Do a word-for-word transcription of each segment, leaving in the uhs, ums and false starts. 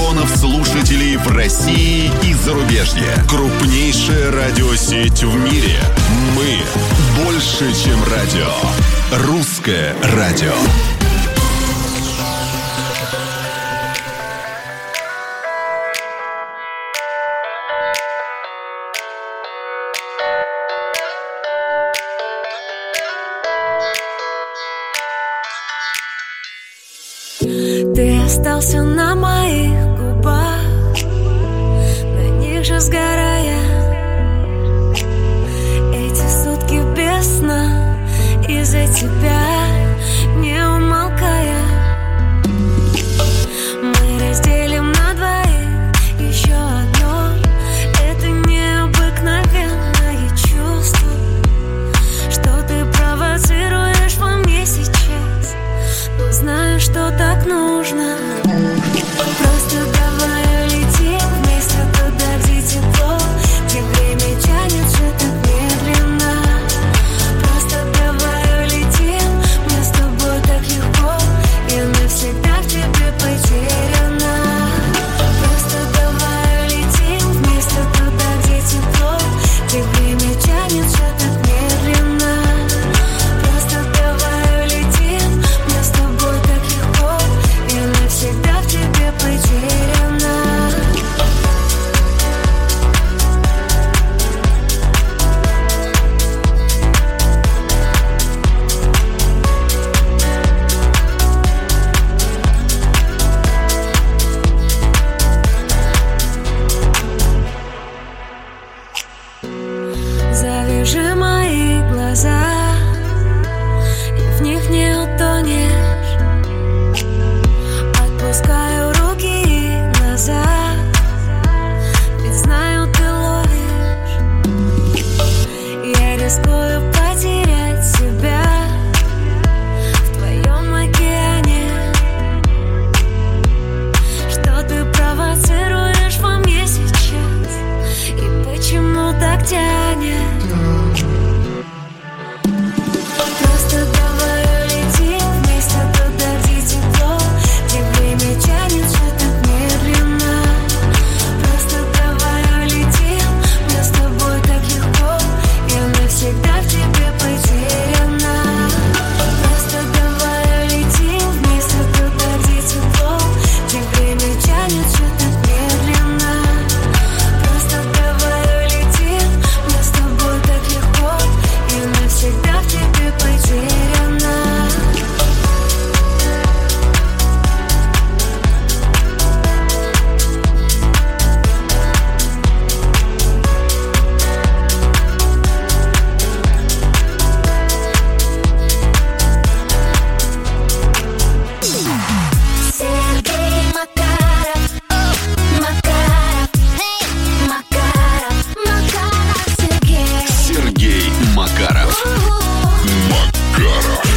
миллионов слушателей в России и зарубежье. Крупнейшая радиосеть в мире. Мы больше, чем радио. Русское радио. Ты остался на моих губах, на них же сгорая. Эти сутки без сна из-за тебя, не умолкая. Мы разделим на двоих еще одно. Это необыкновенное чувство, что ты провоцируешь во мне сейчас. Но знаю, что так нужно. Просто давай улетим вместе туда, где тепло, где время тянется так медленно. Просто давай улетим, мне с тобой так легко, я навсегда в тебе потеряна. Просто давай улетим вместе туда, где тепло, где время тянется так медленно. Просто давай улетим, мне с тобой так легко, я навсегда в тебе потеряна. Завяжи мои глаза, и в них не утонешь. Отпускаю руки назад, ведь знаю, ты ловишь. Я рискую потерять себя в твоем океане. Что ты провоцируешь во мне сейчас, и почему так тянет? Просто давай улетим вместе туда, где тепло, где время тянется так медленно. Просто давай улетим, мне с тобой так легко, я навсегда в тебе потеряна. Просто давай улетим вместе туда, где тепло, где время тянется так медленно. Просто давай улетим, мне с тобой так легко, я навсегда в тебе потеряна. Сергей Макаров, Макаров, Макаров, Макаров, Сергей. Сергей Макаров. Макаров.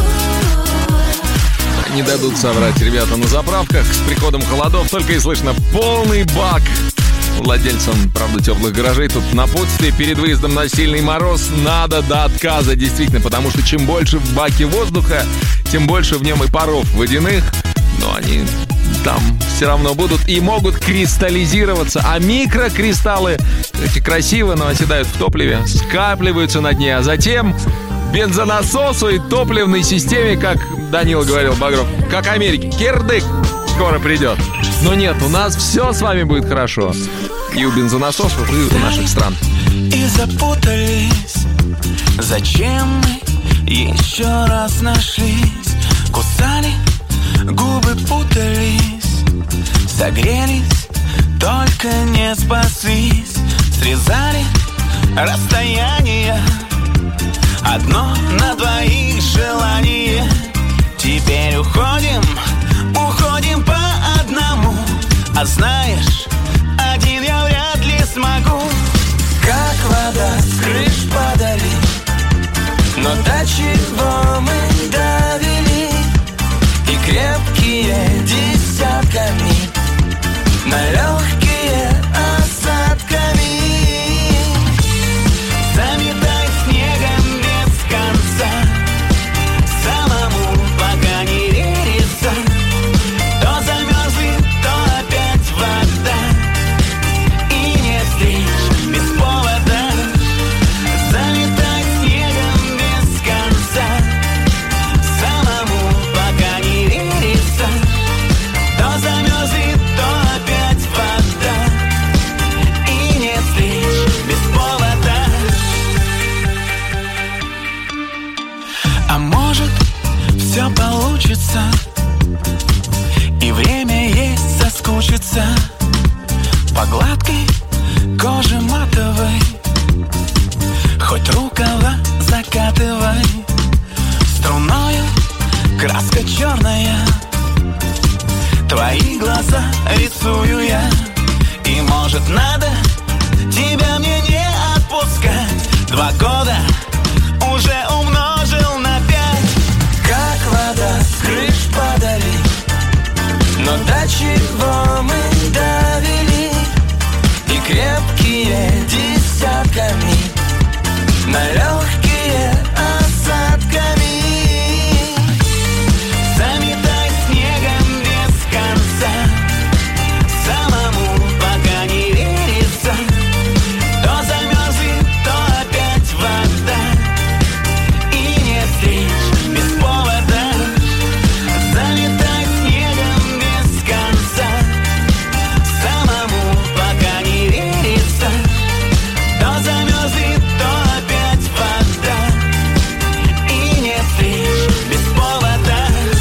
Не дадут соврать ребята на заправках. С приходом холодов только и слышно полный бак. Владельцам, правда, теплых гаражей тут напутствие: перед выездом на сильный мороз надо до отказа, действительно, потому что чем больше в баке воздуха, тем больше в нем и паров водяных, но они там все равно будут и могут кристаллизироваться, а микрокристаллы, эти красиво, но оседают в топливе, скапливаются на дне, а затем бензонасосу и топливной системе, как Данила говорил, Багров, как Америке, кирдык скоро придет. Но нет, у нас все с вами будет хорошо. И у бензонасосов, и у наших стран. И запутались, зачем мы еще раз нашлись? Кусали, губы путались, согрелись, только не спаслись. Срезали расстояние, одно на двоих желание. Теперь уходим, уходим по одному. А знаешь, один я вряд ли смогу. Как вода с крыш падали, но до чего мы довели? И крепкие десятками, на легкие осадками. Заметай снегом без конца, самому пока не верится. То замерзли, то нравится по гладкой коже матовой. Хоть рукава закатывай, струною краска черная. Твои глаза рисую я, и может надо тебя мне не отпускать. Два года уже умножил на пять. Как вода с крыш падали, но до чего мы довели, и крепкие десятками, на легкие осадками. Заметай снегом без конца, самому пока не верится. То замерзнет, то опять вода, и не встреч без повода. Заметай снегом без конца, самому пока не верится. То замерзнет, то опять вода, и не встреч без повода.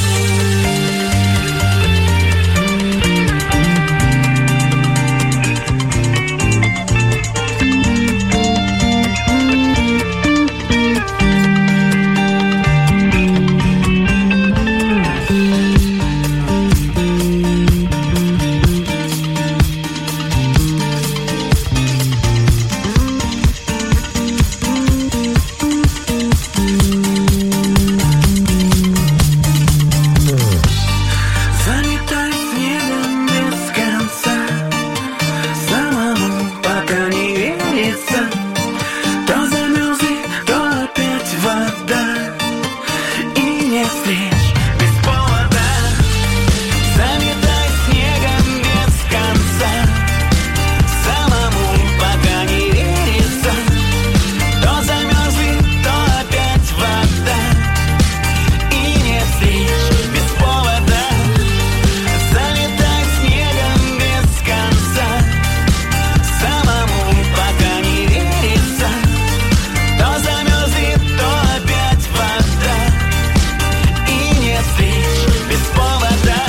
Заметай снегом без конца, самому пока не верится. То замерзнет, то опять вода, и не встреч без повода. Заметай снегом без конца, самому пока не верится. То замерзнет, то опять вода, и не встреч без повода. Заметай снегом без конца, самому пока не верится. То замерзнет, то опять вода, и не встреч без повода.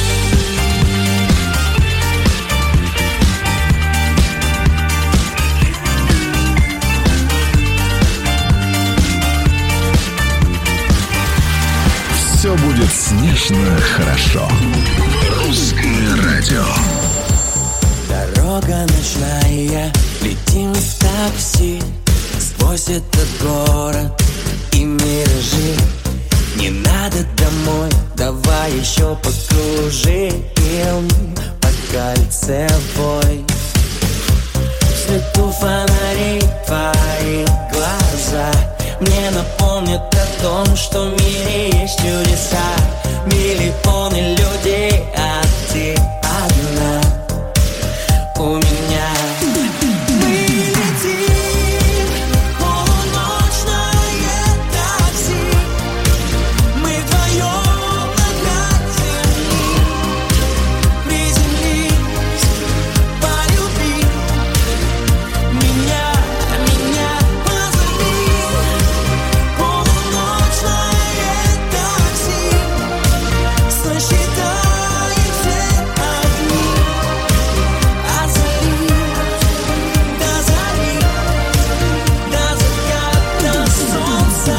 Все будет снежно хорошо. Русское радио. Дорога ночная, летим в такси сквозь этот город и миражи. Не надо домой, давай еще покружим по кольцевой. В свету фонарей твои глаза мне напомнят о том, что в мире есть чудеса. Миллионы людей, а ты одна у меня. Мы летим, полуночное такси. Мы вдвоем над земли. Приземлись, полюби меня, меня позови. Полуночное такси, сосчитай все огни. От зари до зари, до заката солнца.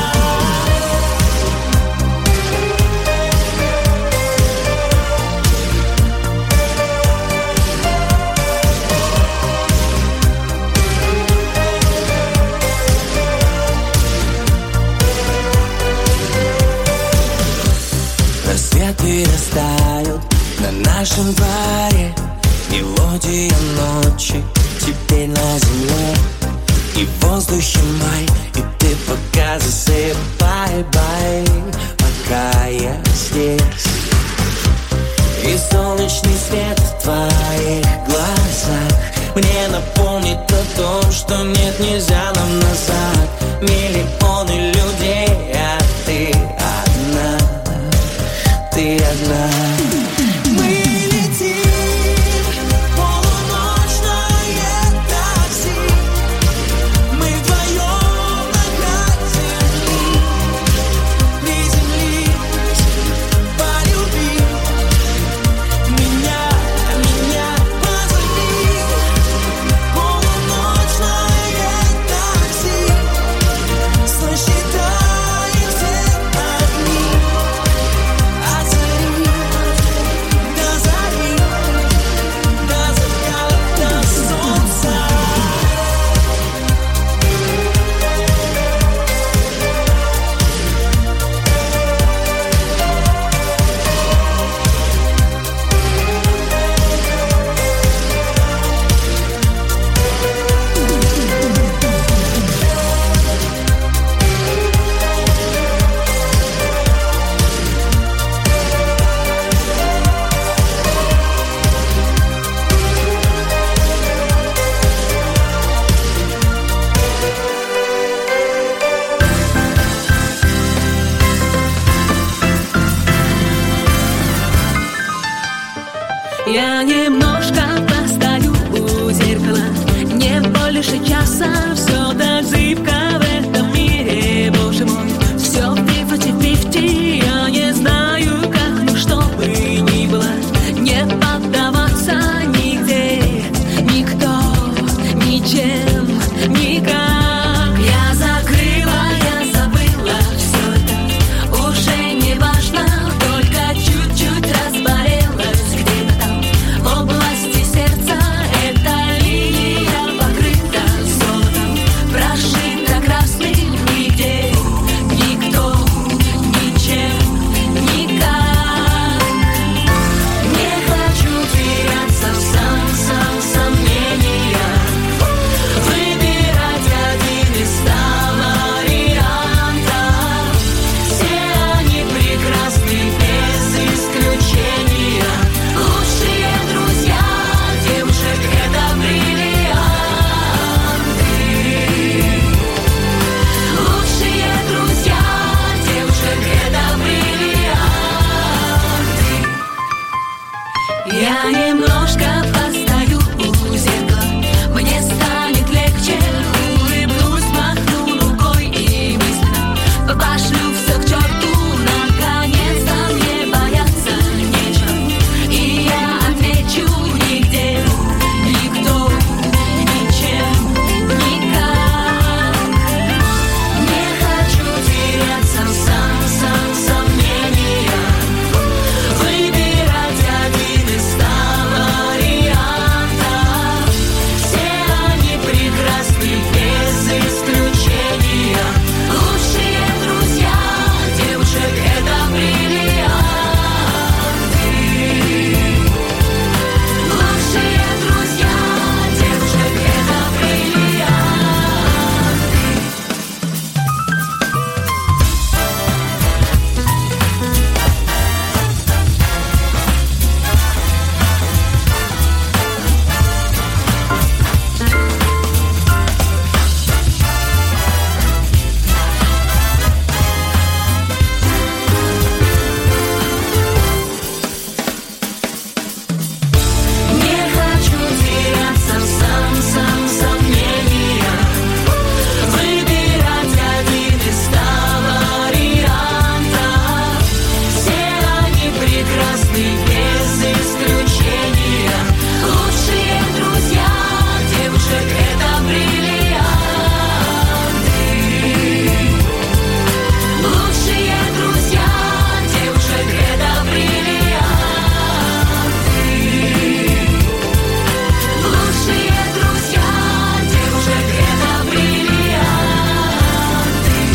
Рассветы растают на нашем дворе. Мелодия ночи теперь на земле. И в воздухе май, и ты пока засыпай, бай, пока я здесь. И солнечный свет в твоих глазах мне напомнит о том, что нет, нельзя нам назад. Миллионы людей, а ты одна, ты одна. Мы летим, полуночное такси. Мы вдвоем над земли. Приземлись, полюби меня, меня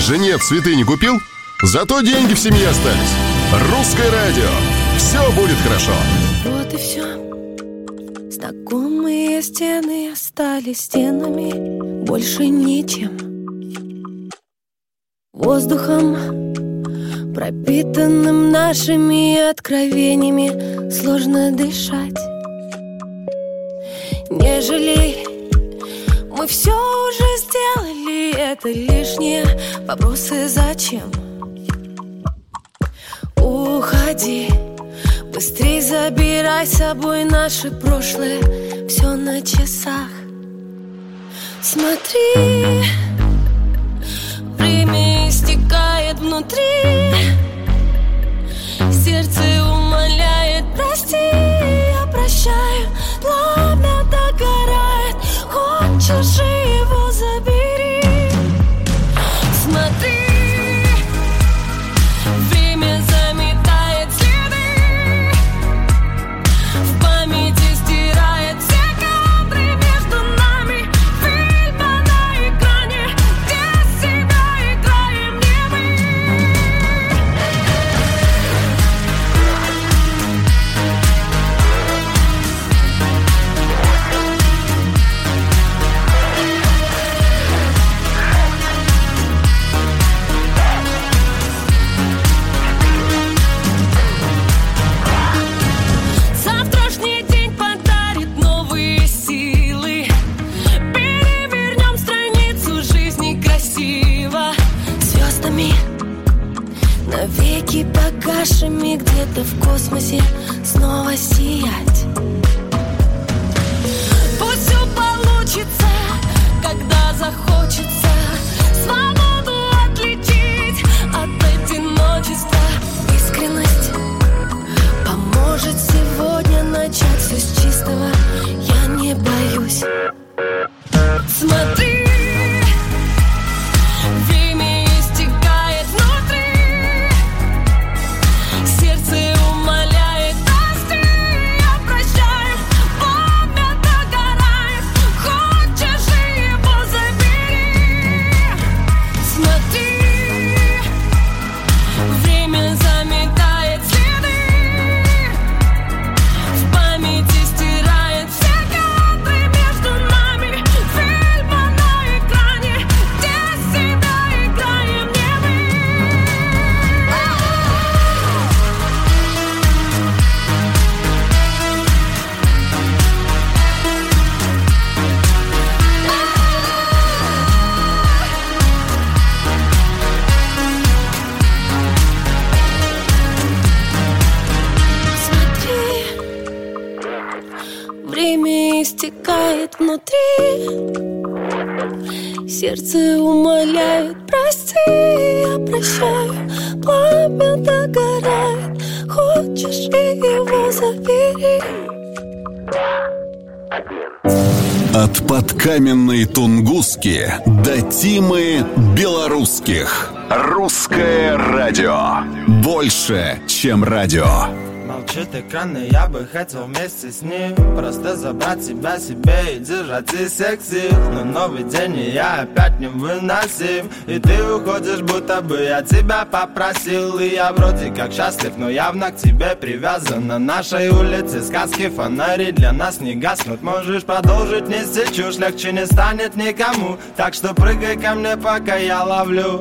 Жене цветы не купил? Зато деньги в семье остались. Русское радио. Все будет хорошо. Вот и все. Знакомые стены остались стенами, больше ничем. Воздухом, пропитанным нашими откровениями, сложно дышать. Не жалей, мы все уже сделали, это лишние вопросы зачем. Уходи, быстрей забирай с собой наше прошлое, все на часах. Смотри, время истекает внутри, сердце умоляет, прости, я прощаю, пламя догорает, хочешь же его забери. Смотри, время заметает следы, в памяти стирает все кадры между нами, фильма на экране, где себя играем не мы. Завтрашний день подарит новые силы, перевернем страницу жизни красиво, звездами навеки погашими, где-то в космосе снова сиять. Пусть все получится, когда захочется свободу отличить от одиночества. Искренность поможет сегодня начать все с чистого, я не боюсь. Смотри, время истекает внутри, сердце умоляет, прости, я прощаю, пламя догорает, хочешь же его забери. Смотри, время заметает следы, в памяти стирает все кадры между нами, фильма на экране, где себя играем не мы. Смотри, время истекает внутри, сердце умоляет, прости, я прощаю, пламя догорает, хочешь и его забери. От подкаменной Тунгуски до Тимы Белорусских. Русское радио. Больше, чем радио. Молчит экран, и я бы хотел вместе с ним просто забрать себя себе и держать из всех сил. Но новый день, и я опять невыносим, и ты уходишь, будто бы я тебя попросил. И я вроде как счастлив, но явно к тебе привязан. На нашей улице сказки, фонари для нас не гаснут. Можешь продолжить нести чушь, легче не станет никому. Так что прыгай ко мне, пока я ловлю.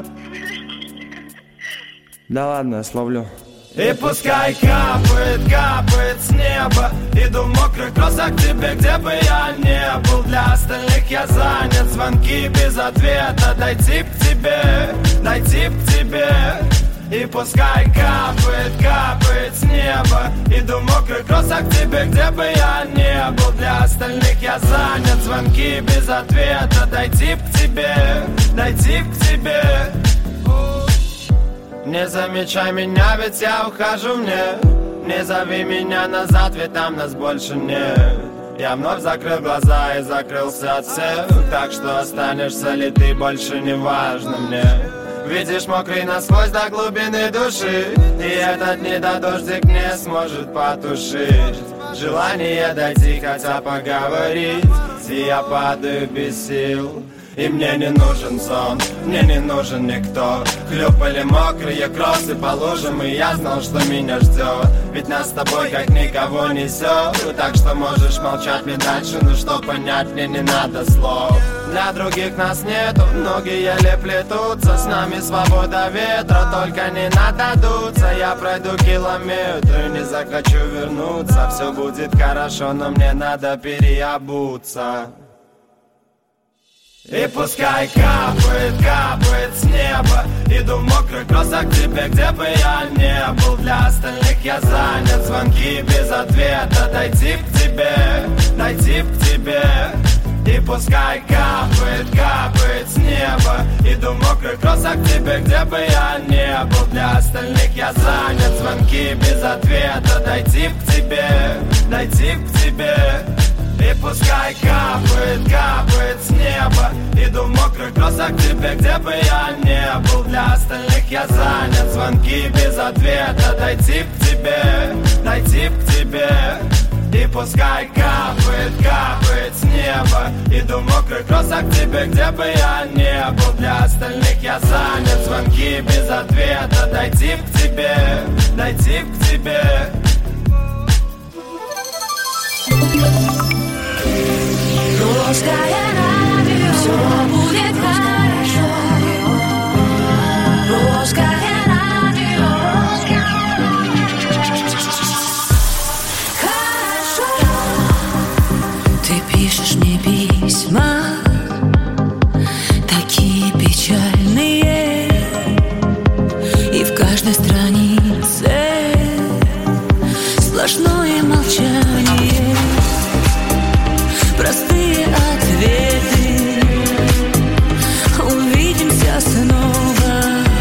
Да ладно, я словлю. И пускай капает, капает с неба, иду в мокрых кроссах к тебе, где бы я не был. Для остальных я занят, звонки без ответа. Дойти к тебе, дойти к тебе. И пускай капает, капает с неба, иду в мокрых кроссах к тебе, где бы я не был. Для остальных я занят, звонки без ответа. Дойти к тебе, дойти к тебе. Не замечай меня, ведь я ухожу мне. Не зови меня назад, ведь там нас больше нет. Я вновь закрыл глаза и закрылся от всех. Так что останешься ли ты, больше не важно мне. Видишь, мокрый насквозь до глубины души, и этот недодождик не сможет потушить желание дойти, хотя поговорить. И я падаю без сил. И мне не нужен сон, мне не нужен никто. Хлюпали мокрые кроссы по лужам, и я знал, что меня ждет. Ведь нас с тобой как никого несет. Так что можешь молчать мне дальше, но что понять мне не надо слов. Для других нас нету, ноги еле плетутся. С нами свобода ветра, только не надо дуться. Я пройду километры, не захочу вернуться. Все будет хорошо, но мне надо переобуться. И пускай капает, капает с неба. Иду в мокрых кроссах к тебе, где бы я не был. Для остальных я занят, звонки без ответа. Дойти к тебе, дойти к тебе. И пускай капает, капает с неба. Иду в мокрых кроссах к тебе, где бы я не был. Для остальных я занят, звонки без ответа. Дойти к тебе, дойти к тебе. И пускай капает, капает с неба. Иду в мокрых кроссах к тебе, где бы я не был. Для остальных я занят, звонки без ответа. Дойти к тебе, дойти к тебе. И пускай капает, капает с неба. Иду в мокрых кроссах к тебе, где бы я не был. Для остальных я занят, звонки без ответа. Дойти к тебе, дойти к тебе. Русское радио, все будет хорошо. Русское радио, хорошо. Ты пишешь мне письма, такие печальные, и в каждой странице сплошное молчание. Простые ответы, увидимся снова.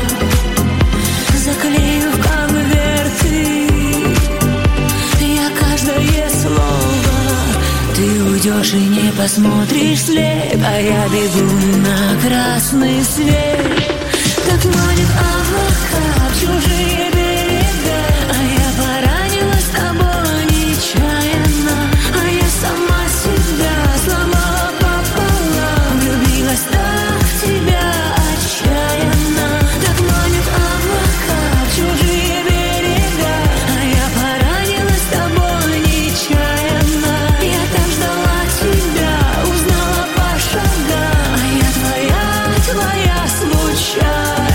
Заклею в конверты я каждое слово. Ты уйдешь и не посмотришь вслед, а я бегу на красный свет. Так манит облака в чужие берега, а я поранилась с тобой нечаянно. А я сама себя сломала пополам, влюбилась так в тебя отчаянно. Так манит облака в чужие берега, а я поранилась с тобой нечаянно. Я так ждала тебя, узнала по шагам, а я твоя, твоя случайная.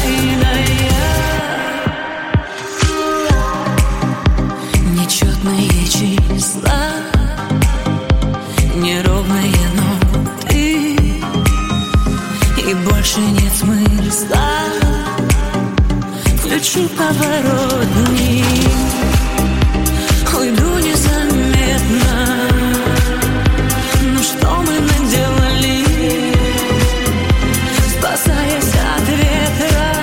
Нечетные числа, неровные ноты, и больше нет смысла. Включу поворотник, уйду незаметно. Ну что мы наделали, спасаясь от ветра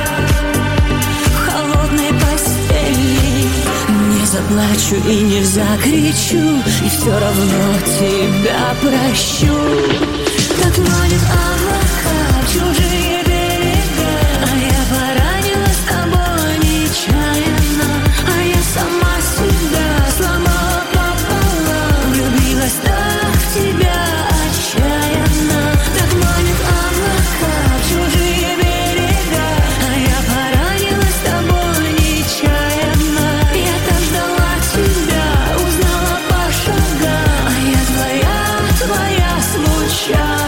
в холодной постели? Не заплачу и не закричу, и все равно тебя прощу. Так манит облака в чужие берега, а я поранилась с тобой нечаянно. А я сама себя сломала пополам, влюбилась так в тебя отчаянно. Так манит облака в чужие берега, а я поранилась с тобой нечаянно. Я так ждала тебя, узнала по шагам, а я твоя, твоя случайная.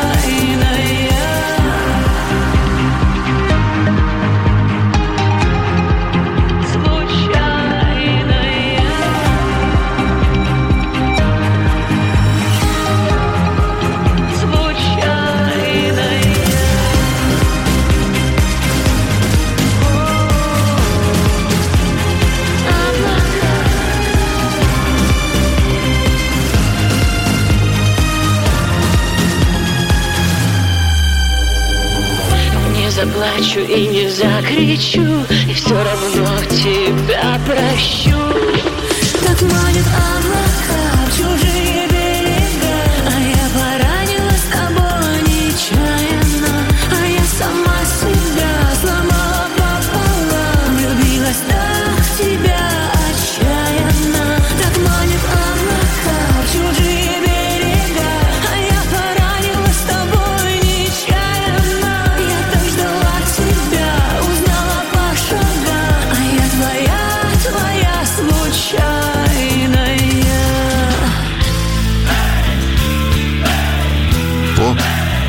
Заплачу и не закричу, и все равно тебя прощу. Так манит облака в чужие берега, а я поранилась с тобой нечаянно. А я сама себя сломала пополам, влюбилась так в тебя отчаянно. Так манит облака в чужие берега, а я поранилась с тобой нечаянно.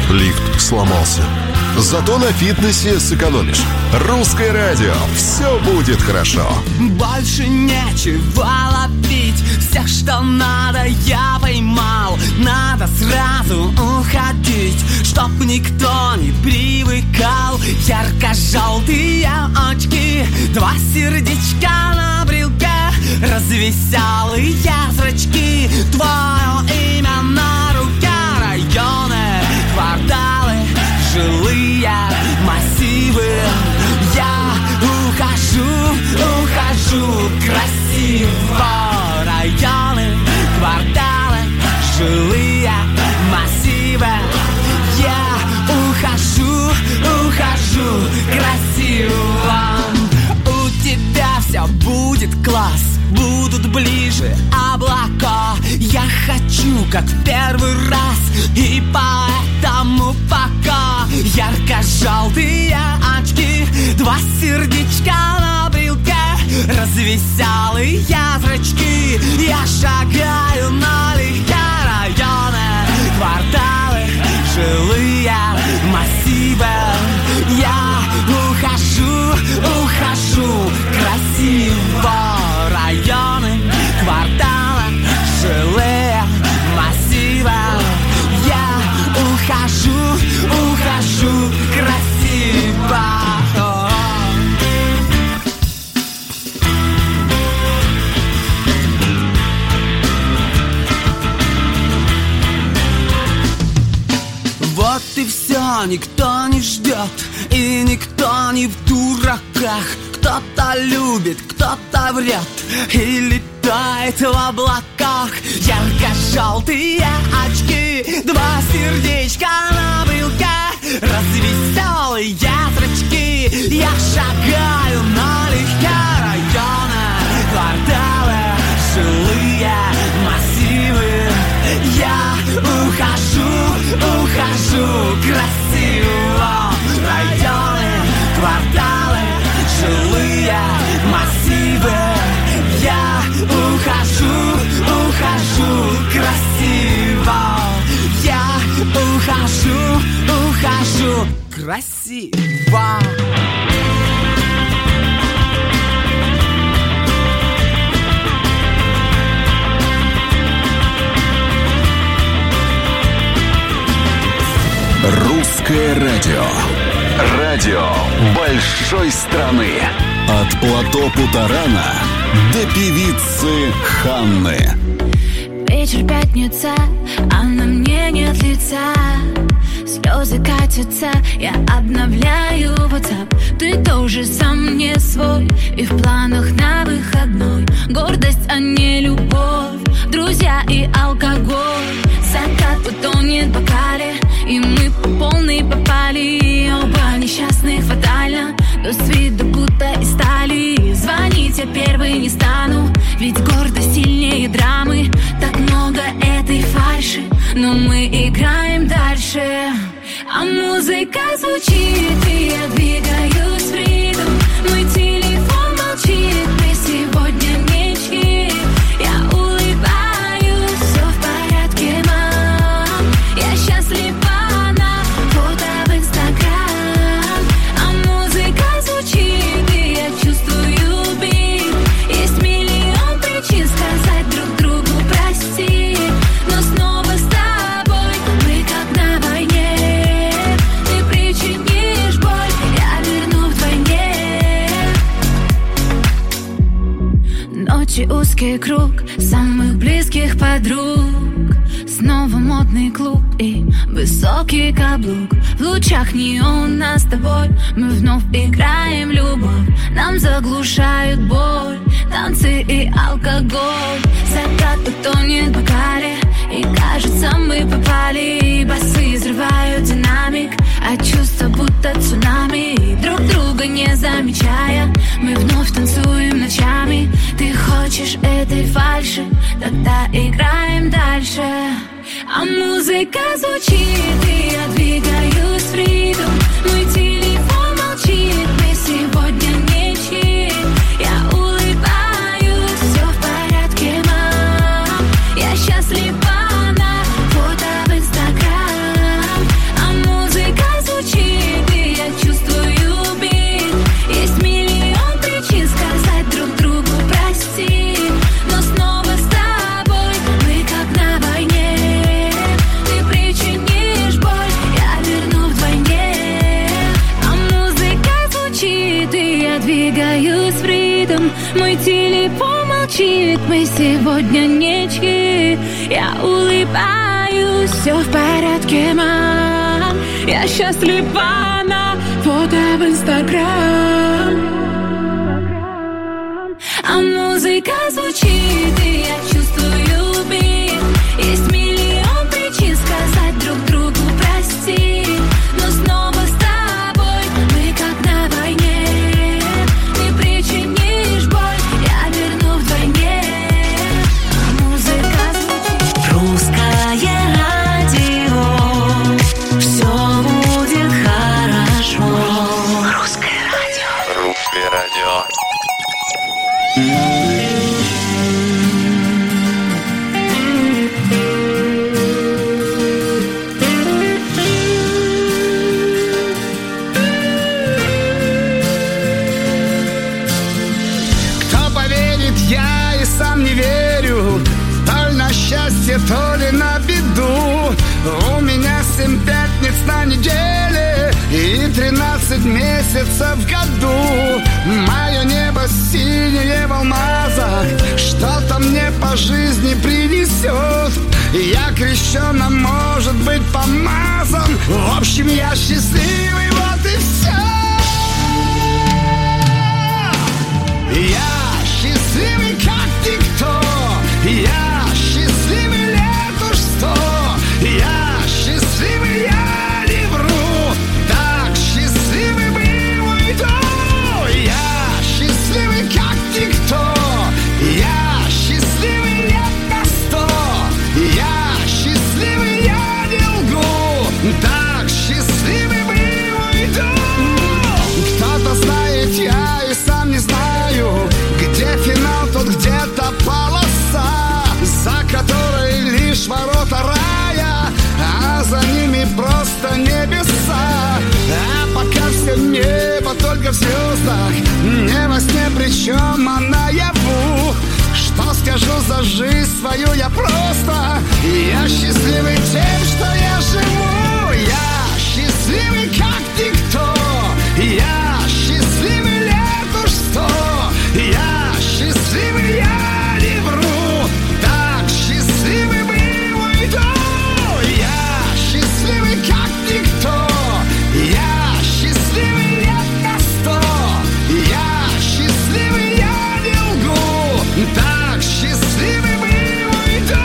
лифт сломался. Зато на фитнесе сэкономишь. Русское радио. Все будет хорошо. Больше нечего ловить. Все, что надо, я поймал. Надо сразу уходить, чтоб никто не привыкал. Ярко-желтые очки, два сердечка на брелке, развеселые зрачки, твое имя на руке. Районы, кварталы, жилые массивы. Я ухожу, ухожу красиво. Районы, кварталы, жилые массивы. Я ухожу, ухожу красиво. У тебя все будет класс, будут ближе облака. Я хочу, как в первый раз, и поэтому пока. Ярко-желтые очки, два сердечка на брелке, развеселые зрачки. Я шагаю налегке. Районы, кварталы, жилые массивы. Я ухожу, ухожу красиво. Районы, кварталы, жилые массивы. Я ухожу, ухожу красиво. Вот и все, никто не ждет, и никто не в дураках. Кто-то любит, кто-то врет и летает в облаках. Ярко-желтые очки, два сердечка на брелке, развеселые зрачки. Я шагаю налегке. Районы, кварталы, жилые массивы. Я ухожу, ухожу красиво. Районы, кварталы, жилые массивы. Я ухожу, ухожу красиво. Я ухожу, ухожу красиво. Русское радио. Радио большой страны. От Плато Путарана до певицы Ханны. Вечер пятница, а на мне нет лица. Слезы катятся, я обновляю WhatsApp. Ты тоже сам не свой, и в планах на выходной гордость, а не любовь, друзья и алкоголь. Закат утонет в бокале, и мы по полной попали. Оба несчастных фатально, но с виду будто из стали. Звонить я первой не стану, ведь гордость сильнее драмы. Так много этой фальши, но мы играем дальше. А музыка звучит, и я двигаюсь в ритм. Мой телефон молчит, мы сегодня не чьи. Я улыбаюсь, все в порядке, мам. Я счастлива на фото в Инстаграм. А музыка звучит, и я чувствую бит. Есть миллион причин сказать друг другу прости, но снова с тобой мы как на войне. Ты причинишь боль, я верну вдвойне. Ночи узкий круг самых близких подруг. Снова модный клуб и высокий каблук. В лучах неона с тобой мы вновь играем любовь. Нам заглушают боль танцы и алкоголь. Закат утонет в бокале, и кажется мы попали. Басы взрывают динамик, а чувства будто цунами. Друг друга не замечая, мы вновь танцуем ночами. Ты хочешь этой фальши, тогда играем дальше. А музыка звучит, и я двигаюсь в ритм. Мой телефон молчит, мы сегодня не чьи. Я улыбаюсь, все в порядке, мам. Я счастлива на фото в Инстаграм. А мы сегодня ничьи. Я улыбаюсь, все в порядке, мам. Я счастлива на фото в Инстаграм. А музыка звучит, и я чувствую бит. Есть миллион причин сказать друг другу прости. Но снова с тобой мы как на войне. Ты причинишь боль, я верну вдвойне. А музыка звучит. Русское радио. Все будет хорошо. Русское радио. Русское радио. Кто поверит, я и сам не верю. То ли на счастье, то ли на беду. У меня семь пятниц на неделе и тринадцать месяцев в году. Мое небо синее в алмазах что-то мне по жизни принесет. Я крещеным, может быть, помазан. В общем, я счастливый, вот и все. Я счастливый, как никто. Я счастливый лет уж сто. Я счастливый, я не вру. Так счастливый был уйду. Я счастливый, как никто. Я счастливый лет на сто. Я счастливый, я не лгу. Так счастливый был уйду. Кто-то знает, я и сам не знаю, где финал, тут где-то полоса, за которой лишь ворота рая, а за ними просто небеса. А пока все небо только в звездах, не во сне, причем а наяву. Что скажу за жизнь свою я просто. Я счастливый тем, что я живу. Я счастливый, как никто. Я счастливый лет уж сто. Я счастливый, я не вру. Так счастливый был уйду. Я счастливый, как никто. Я счастливый лет на сто. Я счастливый, я не лгу. Так счастливый был уйду.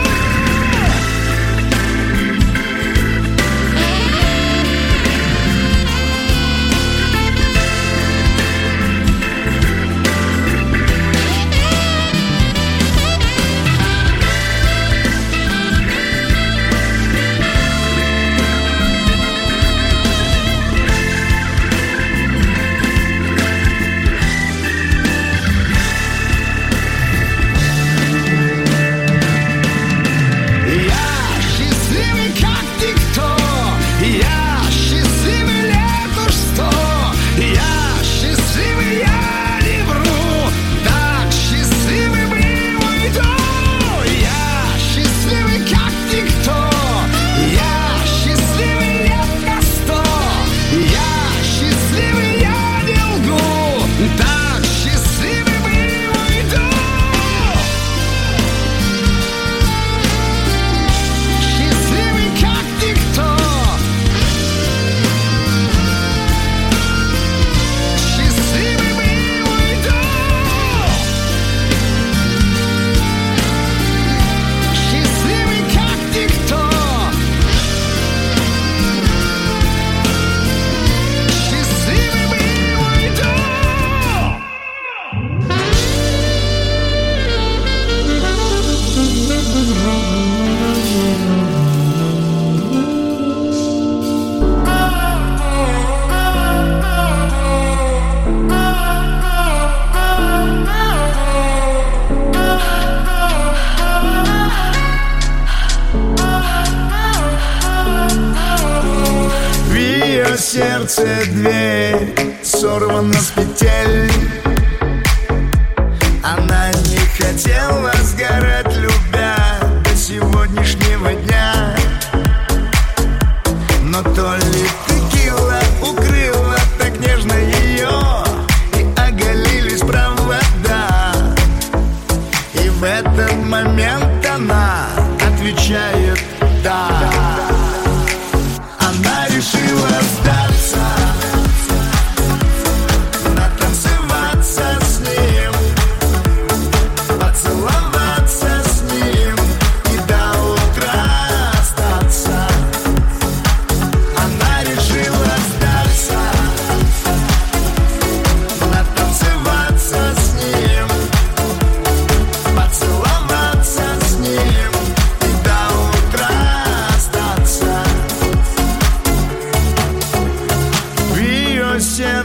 сердце дверь сорвана с петель. Она не хотела сгорать, любя, до сегодняшнего дня. Но то ли текила укрыла так нежно ее, и оголились провода. И в это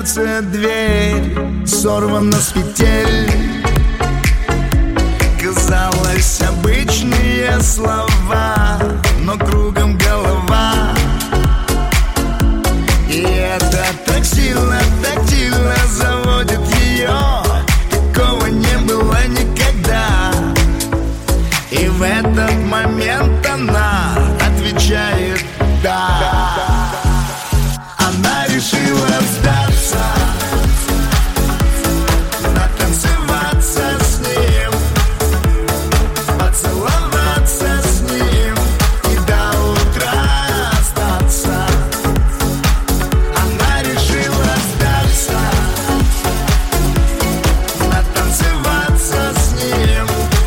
сердце дверь сорвана с петель. Казалось, обычные слова, но кругом голова. И это так сильно, так сильно заводит ее. Такого не было никогда. И в этот момент она отвечает «да». Она решила сдаться, натанцеваться с ним, поцеловаться с ним и до утра остаться. Она решила сдаться, натанцеваться с ним,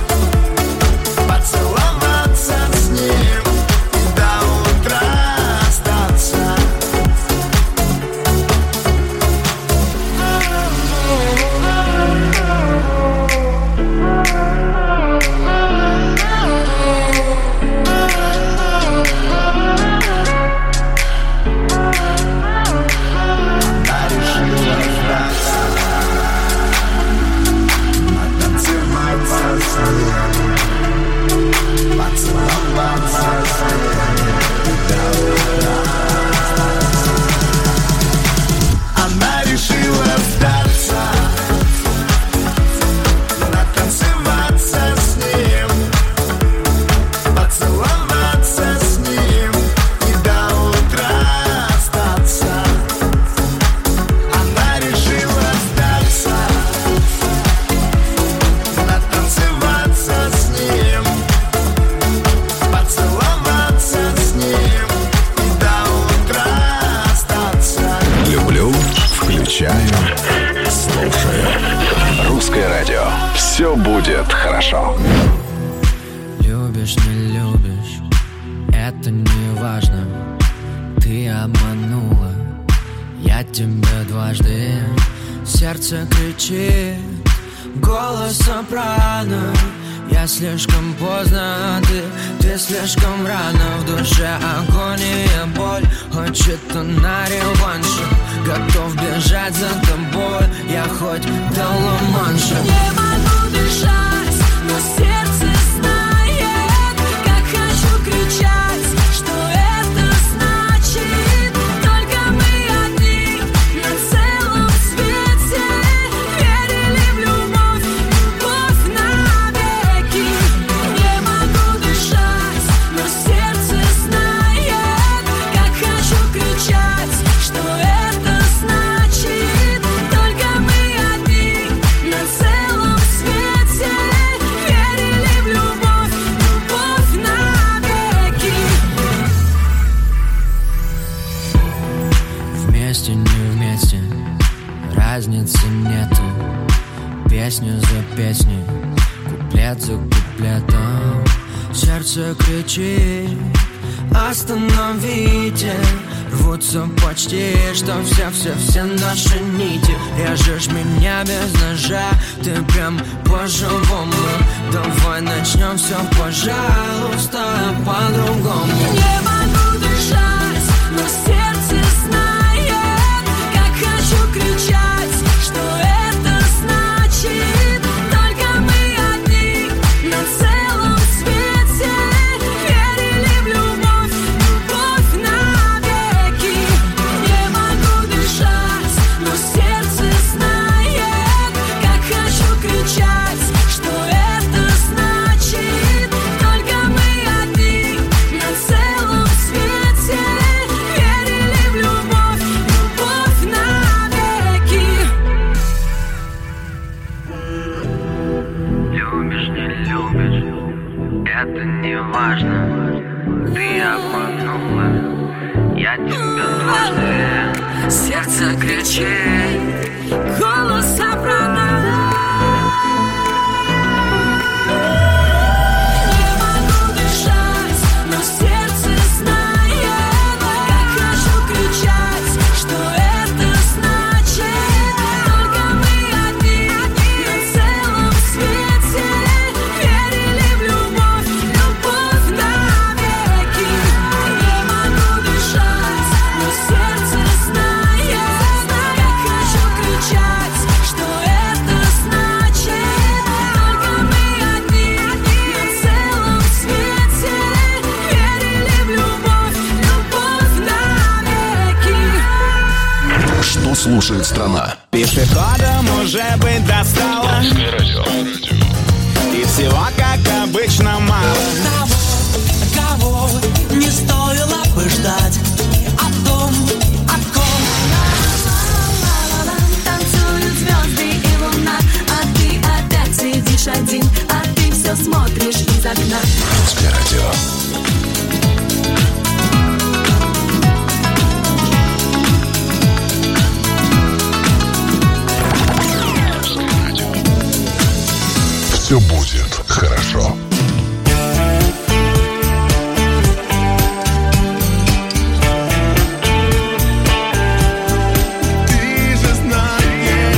поцеловаться с ним и до утра остаться. Она решила сдаться, натанцеваться с ним, поцеловаться с ним и до утра. Она решила сдаться, натанцеваться с ним, поцеловаться с ним и до утра остаться. Она решила сдаться, натанцеваться с ним, поцеловаться с ним и до утра остаться. Люблю, включаю, слушаю. Русское радио. Все будет хорошо. Любишь, не любишь, это не важно. Ты обманула, я тебя дважды. Сердце кричит, голос сопрано. Я слишком поздно, а ты, ты слишком рано. В душе агония, боль, хочет она реванша. Готов бежать за тобой, я хоть до Ла-Манша. Не могу дышать, но сердце знает, как хочу кричать, что это значит. Только мы одни на целом свете, верили в любовь, любовь навеки. Не могу дышать, но сердце знает, как хочу кричать, что это значит. Только мы одни на целом свете, верили в любовь, любовь навеки. Вместе, не вместе, разницы нету. Песню за песней, куплет за куплетом. Сердце кричит, остановите. Рвутся почти, что все-все-все наши нити. Режешь меня без ножа, ты прям по-живому. Давай начнем все, пожалуйста, по-другому. Не могу дышать, но сердце знает, как хочу кричать, что это значит. Только мы одни на целом свете, верили в любовь, любовь навеки. Не могу дышать, но сердце знает, как хочу кричать, что это значит. Только мы одни на целом свете, верили в любовь, любовь навеки. Любишь, не любишь, это не важно. Ты обманула, я тебя дважды. Сердце кричит, Голос сопрано. Не могу дышать, но сердце знает, как хочу кричать, что это значит. Только мы одни на целом свете, верили в любовь, любовь навеки. Не могу дышать, но сердце знает, как хочу слушает страна. Пешеходам уже бы достало. И всего, как обычно, мало. Кого, кого не стоило бы ждать? О том, о ком. Танцуют звезды и луна, а ты опять сидишь один, а ты все смотришь из окна. Русское радио. Все будет хорошо. Ты же знаешь,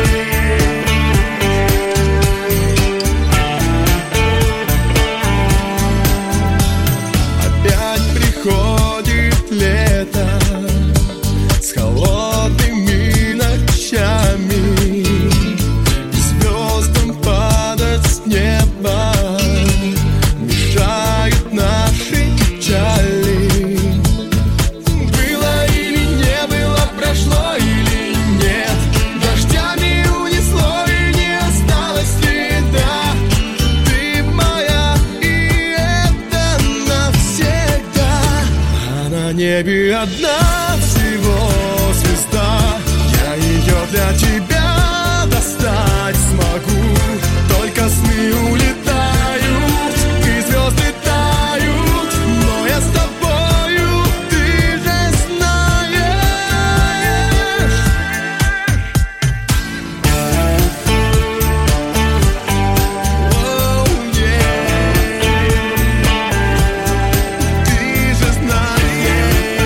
опять приходит лето с холодными ночами. Звездам падать с неба мешают наши печали. Было или не было, прошло или нет, дождями унесло и не осталось следа. Ты моя, и это навсегда. А на небе одна всего звезда, я ее для тебя достать смогу. Только сны улетают, и звезды тают, но я с тобою, ты же знаешь. Оу, yeah. Ты же знаешь.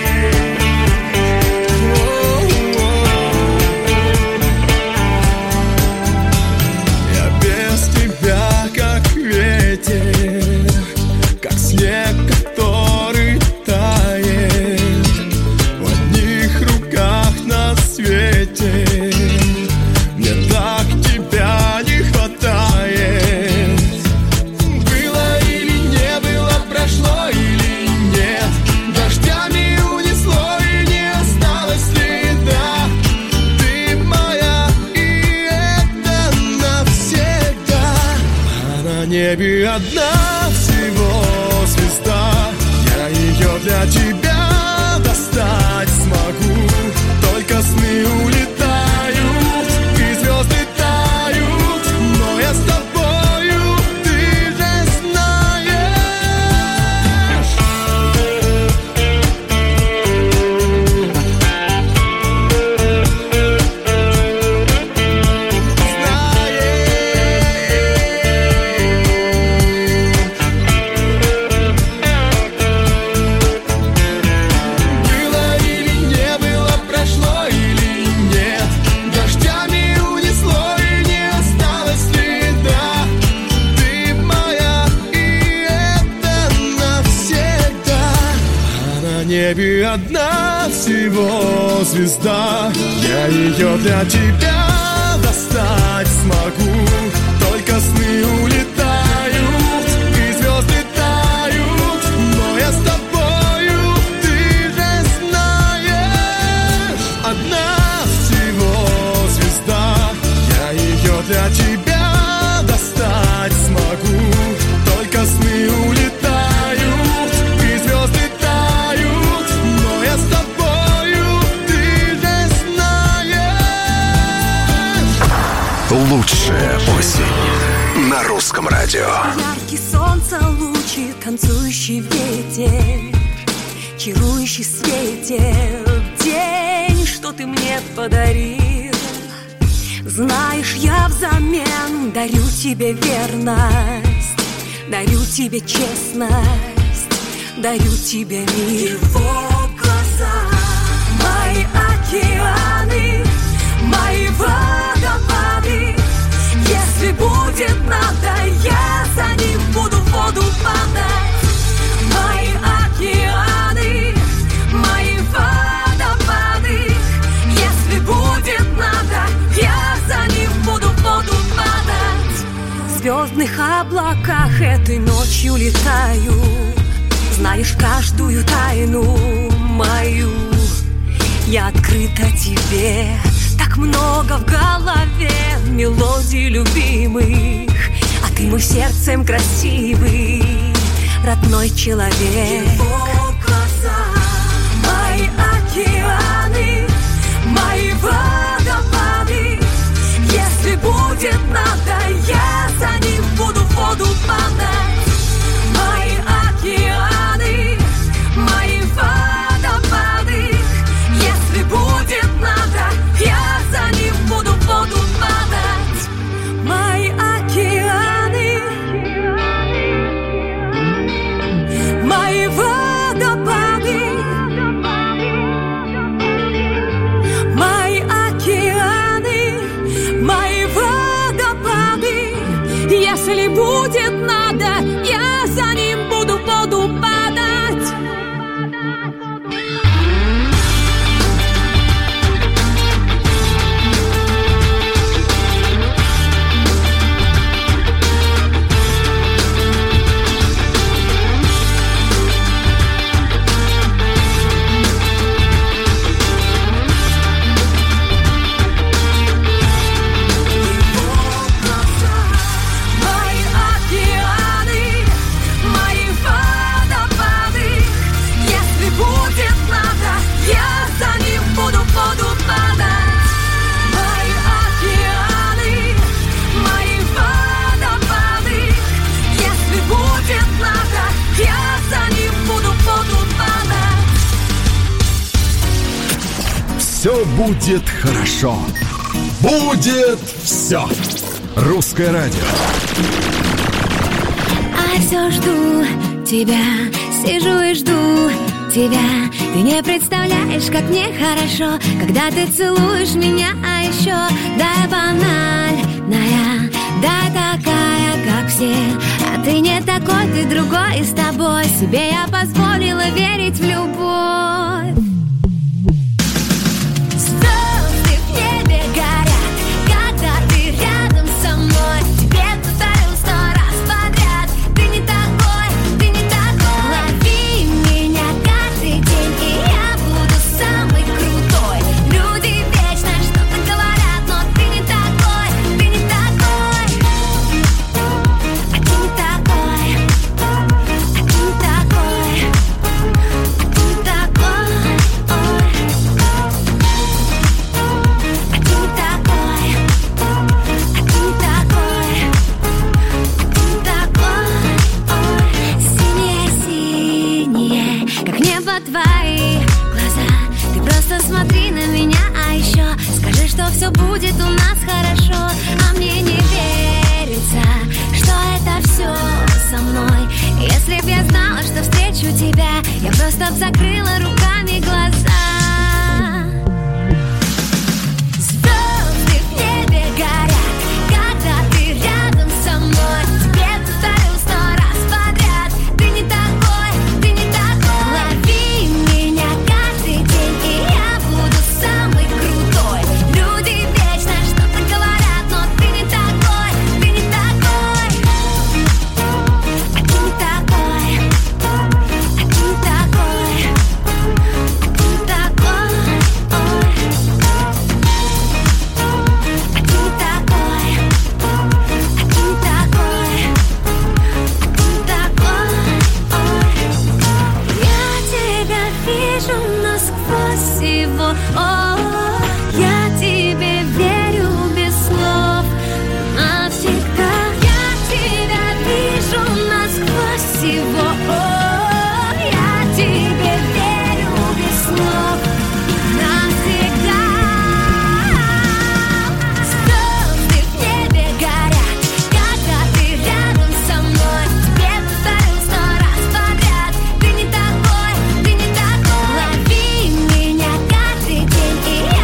Я без тебя как ветер, как снег, который тает в одних руках на свете. Мне так тебя не хватает. Было или не было, прошло или нет, дождями унесло и не осталось следа. Ты моя, и это навсегда. А на небе одна всего звезда, я ее для тебя достать смогу. Только сны улетают, и звезды тают, но я с тобою, ты же знаешь. Было или не было, прошло или нет, дождями унесло и не осталось следа. Ты моя, и это навсегда. А на небе одна всего звезда, я ее для тебя достать смогу. Только сны улетают, и звезды тают, но я с тобою, ты же знаешь. Одна всего звезда, я ее для тебя достать смогу. Только сны улетают, и звезды тают, но я с тобою, ты же знаешь. Лучшая осень на русском радио. Яркий солнца лучи, танцующий ветер, чарующий светер. День, что ты мне подарил. Знаешь, я взамен дарю тебе верность, дарю тебе честность, дарю тебе мир. Его глаза, мои океаны, мои водопады. Если будет надо, я за ним буду в воду падать. Мои океаны, мои водопады. Если будет надо, я за ним буду в воду падать. В звездных облаках этой ночью летаю. Знаешь каждую тайну мою. я открыта тебе. Так много в голове мелодий любимых, а ты мой сердцем красивый родной человек. Его глаза, мои океаны, мои водопады. Если будет надо, я за ним буду в воду падать. Мои океаны, мои водопады. Если будет надо, я за ним буду в воду падать. Мои океаны, мои водопады. Мои океаны, мои водопады. Если будет надо, я за ним буду в воду падать. Мои океаны, мои водопады. Если будет надо, я за ним буду в воду падать. Мои океаны, мои водопады. Если будет надо, я за ним буду в воду падать. Все будет хорошо. Будет все. Русское радио. А все жду тебя, сижу и жду тебя. Ты не представляешь, как мне хорошо, когда ты целуешь меня, а еще да, я банальная, да, такая, как все. А ты не такой, ты другой, и с тобой себе я позволила верить в любовь. Звезды в небе горят, когда ты рядом со мной. Тебе повторю сто раз подряд: ты не такой, ты не такой. Лови меня каждый день, и я буду самый крутой. Люди вечно что-то говорят, но ты не такой, ты не такой. А ты не такой, а ты не такой, а ты не такой. Ой. А ты не такой, а ты не такой, а ты не такой. Ой. Синие-синие, как небо твои глаза. Ты просто смотри на меня, а еще скажи, что все будет у нас хорошо. А мне не верится, что это все со мной. Если б я знала, что встречу тебя, я просто б закрыла руками глаза. Звезды в небе горят, когда ты рядом со мной. Тебе повторю сто раз подряд: ты не такой, ты не такой. Лови меня каждый день, и я буду самый крутой. Люди вечно что-то говорят, но ты не такой, ты не такой. А ты не такой, а ты не такой, а ты не такой. Ой. А ты не такой, а ты не такой, а ты не такой. Ой. Я тебя вижу насквозь его. О, я тебе верю без слов навсегда. Я тебя вижу насквозь его. О, я тебе верю без слов навсегда. Звезды в небе горят, когда ты рядом со мной. Тебе повторю сто раз подряд: ты не такой, ты не такой. Лови меня каждый день, и я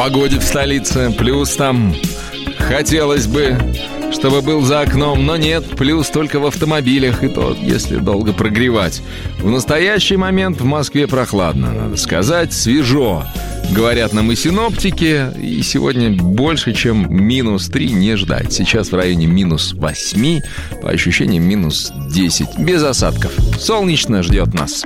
погоде в столице. Плюс там хотелось бы, чтобы был за окном, но нет, плюс только в автомобилях, и то, если долго прогревать. В настоящий момент в Москве прохладно, надо сказать, свежо. Говорят нам и синоптики, и сегодня больше, чем минус три не ждать. Сейчас в районе минус восемь, по ощущениям минус десять, без осадков. Солнечно ждет нас.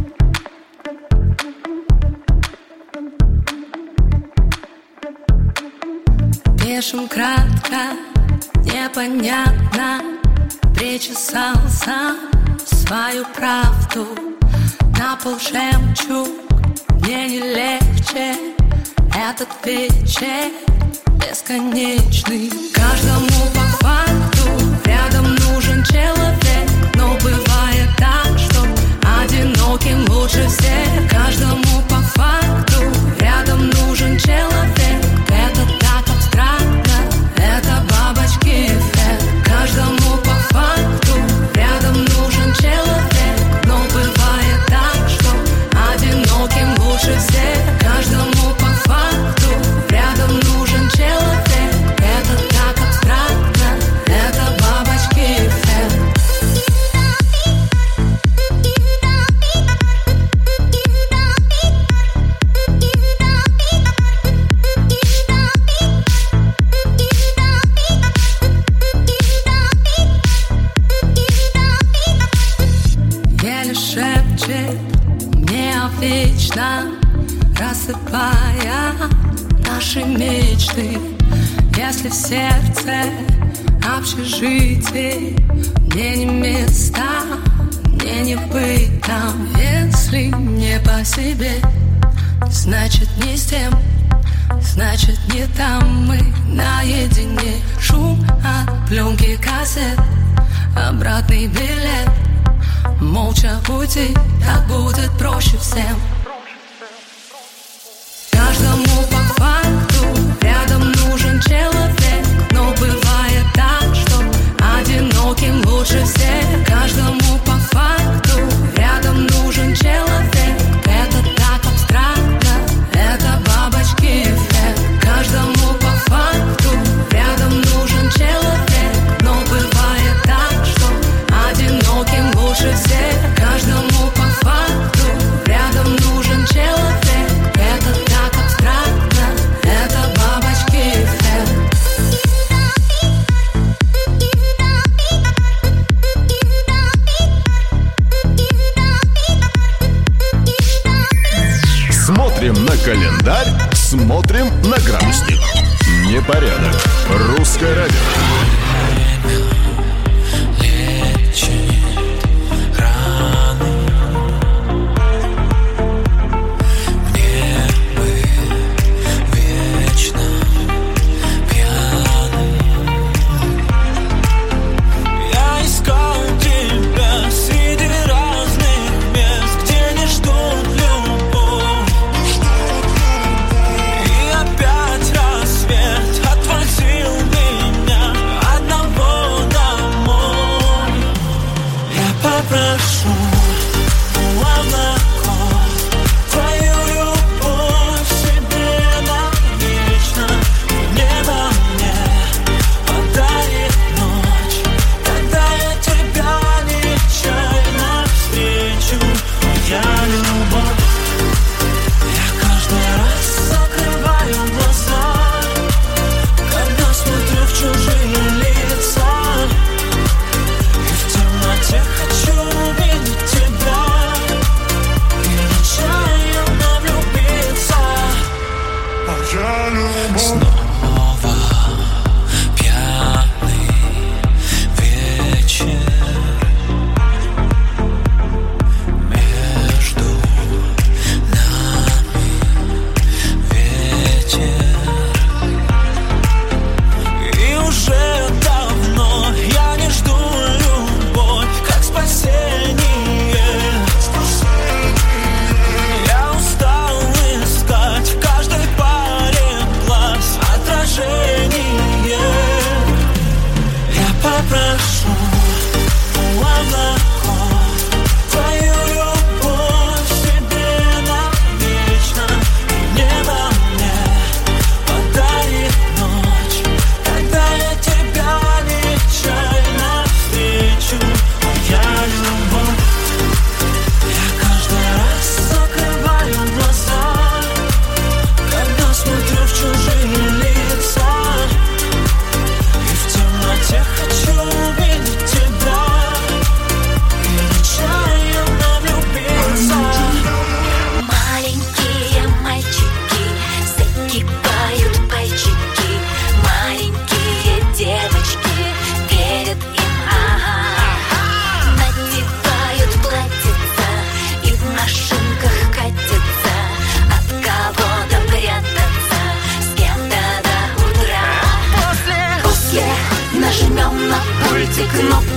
Пишем кратко, непонятно, причесался в свою правду. На пол жемчуг, мне не легче. Этот вечер бесконечный. Каждому по факту рядом нужен человек. Но бывает так, что одиноким лучше всех. Каждому по факту рядом нужен человек. Это так абстрактно, это бабочки эффект. Каждому по факту рядом нужен человек. Но бывает так, что одиноким лучше всех. Каждому по факту рядом нужен человек. Это так абстрактно, это бабочки эффект. Еле шепчет мне о вечном, рассыпая наши мечты. Если в сердце общежитие, мне не места, мне не быть там. Если не по себе, значит не с тем, значит не там. Мы наедине, шум от пленки кассет, обратный билет. Молча уйти, так будет проще всем. Каждому по факту рядом нужен человек. Но бывает так, что одиноким лучше всех. Каждому по факту рядом нужен человек. Это так абстрактно, это бабочки эффект. Каждому по факту рядом нужен человек. Но бывает так, что одиноким лучше всех. Каждому по факту рядом нужен человек. Это так абстрактно, это бабочки эффект. Смотрим на календарь, смотрим на градусник. Непорядок. Русское радио. Хочу увидеть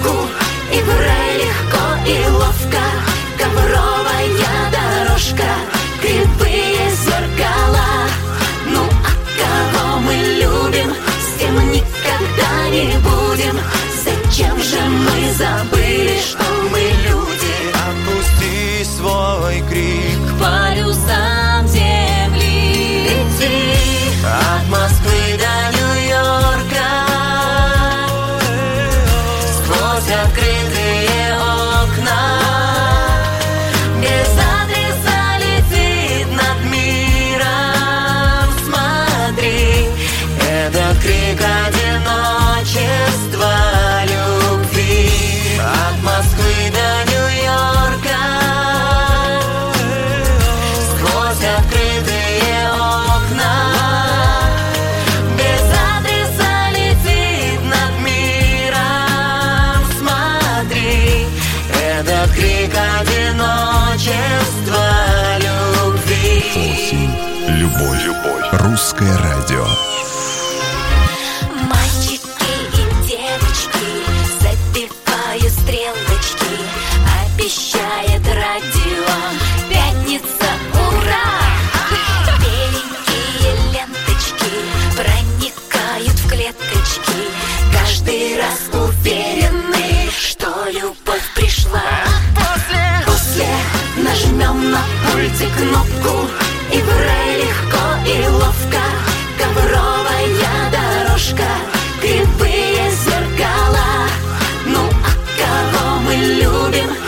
кнопку, и в рай легко и ловко. Ковровая дорожка, кривые зеркала. Ну а кого мы любим, с тем никогда не будем. Зачем же мы забыли, что мы люди? Отпусти свой крик К полюсам земли лети, от Москвы до Нью-Йорка, сквозь открытые окна. Без адреса летит над миром. Смотри, этот крик одиночества, любви. От Москвы до Нью-Йорка, сквозь открытые окна. Без адреса летит над миром. Смотри, этот крик одиночества, любви. Любовь. Любовь. Русское радио. Мальчики и девочки, забиваю стрелочки, обещает радио. Пятница, ура! Беленькие ленточки проникают в клеточки. Каждый раз уверены, что любовь пришла. После нажмем на пульте кнопку, и в рай легко и ловко. Ковровая дорожка, кривые зеркала. Ну а кого мы любим,